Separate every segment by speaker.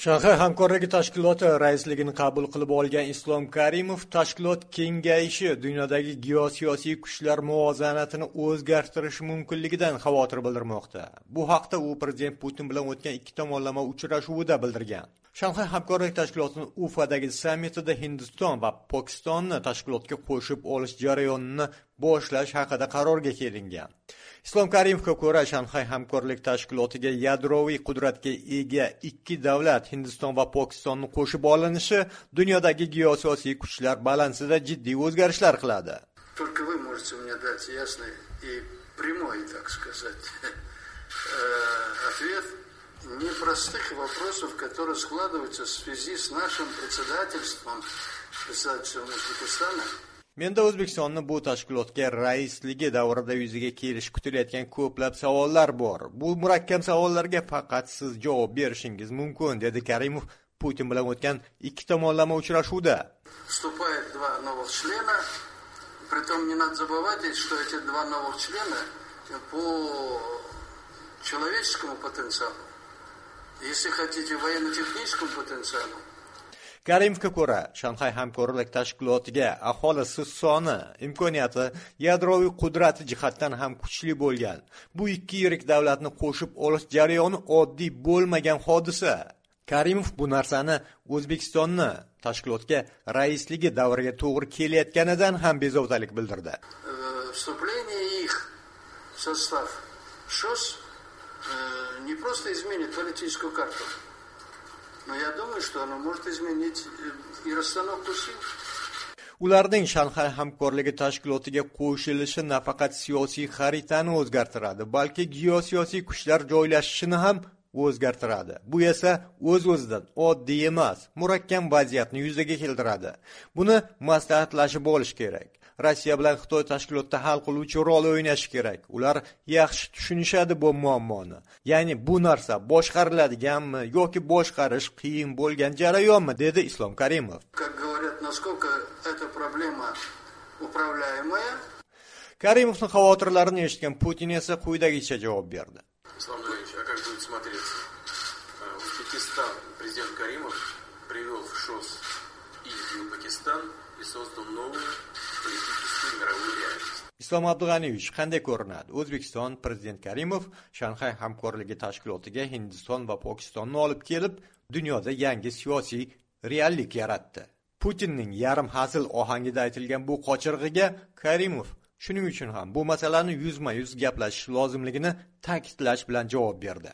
Speaker 1: Shanxay hamkorligi tashkiloti raisligini qabul qilib olgan Islom Karimov tashkilot kengayishi dunyodagi geosiyosiy kuchlar muvozanatini o'zgartirishi mumkinligidan xavotir bildirmoqda. Bu haqda u prezident Putin bilan o'tgan ikki tomonlama uchrashuvida bildirgan. Shanxay hamkorlik tashkilotining Ufadagi sammitida Hindiston va Pokistonni tashkilotga qo'shib olish jarayonini boshlash haqida qarorga kelingan. Islom Karimovga ko'ra, Shanxay hamkorlik tashkilotiga yadroviy qudratga ega ikki davlat Hindiston va Pokistonni qo'shib olinishi dunyodagi geosiyosiy kuchlar balansida jiddiy o'zgarishlar qiladi.
Speaker 2: Только вы можете мне дать ясный и прямой, так сказать, ответ непростых вопросов, которые складываются в связи с нашим председательством Узбекистана.
Speaker 1: Menda O'zbekistonning bu tashkilotga raisligi davrida yuzaga kelishi kutilayotgan ko'plab savollar bor. Bu murakkab savollarga faqat siz javob berishingiz mumkin, dedi Karimov Putin bilan o'tgan ikki tomonlama uchrashuvda.
Speaker 2: Вступает два новых члена, притом не надо забывать, что эти два новых члена по человеческому потенциалу, если хотите, военно-техническому потенциалу.
Speaker 1: Karimovga ko'ra, Shanxay hamkorlik tashkilotiga aholisi soni, imkoniyati, yadroviy qudrati jihatdan ham kuchli bo'lgan. Bu ikki yirik davlatni qo'shib olish jarayoni oddiy bo'lmagan hodisa. Karimov bu narsani O'zbekistonni tashkilotga raisligi davriga to'g'ri kelayotganidan ham bezovtalik bildirdi.
Speaker 2: Вступление их в состав ШОС не просто изменит политическую карту. Но я думаю, что оно может изменить и расстановку сил.
Speaker 1: Ularning Shanxay hamkorligi tashkilotiga qo'shilishi nafaqat siyosiy xaritani o'zgartiradi, balki geosiyosiy kuchlar joylashishini ham o'zgartiradi. Bu esa o'z-o'zidan oddiy emas, murakkab vaziyatni yuzaga keltiradi. Buni maslahatlashib bo'lish kerak. Rossiya bilan Xitoy tashkilotda hal qiluvchi rol o'ynashi kerak. Ular yaxshi tushunishadi bu muammoni. Ya'ni bu narsa boshqariladiganmi yoki boshqarish qiyin bo'lgan jarayonmi, dedi Islom Karimov.
Speaker 2: Как говорят, насколько эта проблема управляемая.
Speaker 1: Karimovning xavotirlarini eshitgan Putin esa quyidagicha javob berdi.
Speaker 3: Ислам Ильич, а как будет смотреться? Узбекистан, президент Каримов привел в ШОС Индию и Пакистан и создал новую политическую мировую реальность.
Speaker 1: Islom Abdug'aniyevich qanday ko'rinadi? O'zbekiston prezident Karimov Shanxay hamkorligi tashkilotiga Hindiston va Pokistonni olib kelib, dunyoda yangi siyosiy reallik yaratdi. Putinning yarim hazil ohangida aytilgan bu qochirg'iga Karimov shuning uchun ham bu masalani yuzma-yuz gaplashish lozimligini ta'kidlash bilan javob berdi.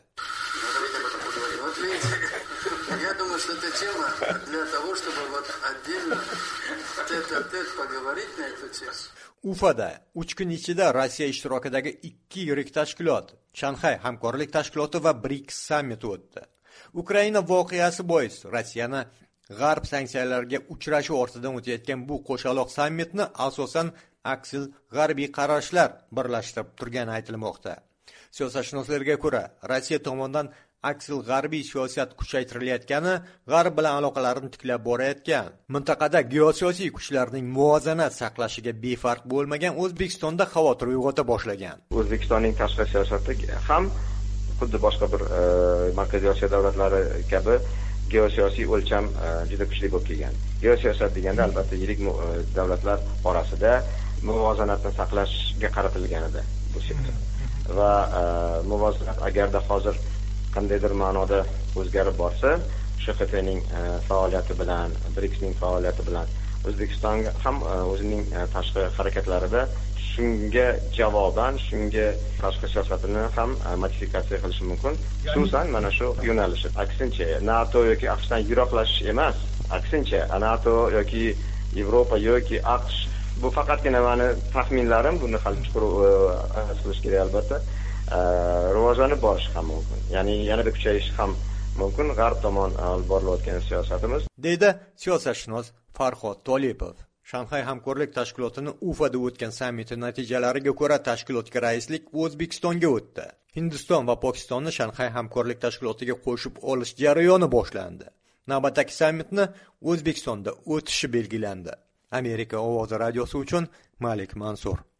Speaker 2: Я думаю, что эта тема для того, чтобы вот отдельно тет-а-тет поговорить на эту тему.
Speaker 1: Ufada 3 kun ichida Rossiya ishtirokidagi ikki yirik tashkilot, Shanxay hamkorlik tashkiloti va BRICS sammiti o'tdi. Ukraina voqeasi bois Rossiyani G'arb sanksiyalarga uchrashi ortidan o'tayotgan bu qo'shaloq sammitni asosan aksil g'arbiy qarashlar birlashtirib turgani aytilmoqda. Siyosatshunoslarga ko'ra, Rossiya tomonidan aksil g'arbiy siyosat kuchaytirilayotgani G'arb bilan aloqalarni tiklab borayotgan. Mintaqada geosiyosiy kuchlarning muvozanat saqlashiga befarq bo'lmagan O'zbekistonda xavotir uyg'ota boshlagan.
Speaker 4: O'zbekistonning tashqi siyosati ham xuddi boshqa bir Markaziy Osiyo davlatlari kabi geosiyosiy o'lcham juda kuchli bo'lib kelgan. Geosiyosat deganda albatta yirik davlatlar orasida muvozanatni saqlashga qaratilgan edi bu sektor. Va muvozanat agarda hozir qandaydir ma'noda o'zgarib borsa, SHFTning faoliyati bilan, BRICSning faoliyati bilan O'zbekiston ham o'zining tashqi harakatlarida shunga javoban, shunga tashqi siyosatini ham modifikatsiya qilishi mumkin. Xususan mana shu yo'nalishi. Aksincha, NATO yoki AQShdan yiroqlashish emas, aksincha NATO yoki Yevropa yoki AQSh bu faqatgina meni taxminlarim, buni hali chuqur qilish kerak albatta. Rivojlanib borishi ham mumkin. Ya'ni yanada kuchayishi ham mumkin G'arb tomon olib borilayotgan siyosatimiz,
Speaker 1: deydi siyosatshunos Farhod Tolipov. Shanxay hamkorlik tashkilotining Ufada o'tgan sammiti natijalariga ko'ra tashkilotga raislik O'zbekistonga o'tdi. Hindiston va Pokistonni Shanxay hamkorlik tashkilotiga qo'shib olish jarayoni boshlandi. Navbatdagi sammitni O'zbekistonda o'tishi belgilandi. Amerika ovozi radiosi uchun Malik Mansur.